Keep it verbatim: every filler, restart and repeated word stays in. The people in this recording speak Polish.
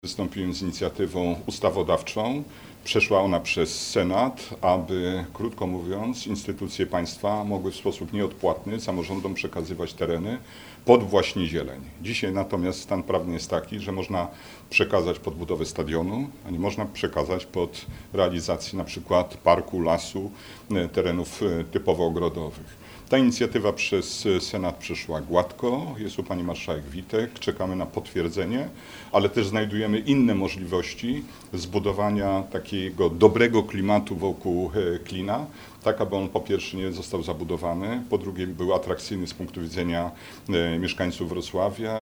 Wystąpiłem z inicjatywą ustawodawczą. Przeszła ona przez Senat, aby, krótko mówiąc, instytucje państwa mogły w sposób nieodpłatny samorządom przekazywać tereny pod właśnie zieleń. Dzisiaj natomiast stan prawny jest taki, że można przekazać pod budowę stadionu, a nie można przekazać pod realizację na przykład parku, lasu, terenów typowo ogrodowych. Ta inicjatywa przez Senat przeszła gładko, jest u pani marszałek Witek, czekamy na potwierdzenie, ale też znajdujemy inne możliwości zbudowania takiego dobrego klimatu wokół Klina, tak aby on po pierwsze nie został zabudowany, po drugie był atrakcyjny z punktu widzenia mieszkańców Wrocławia.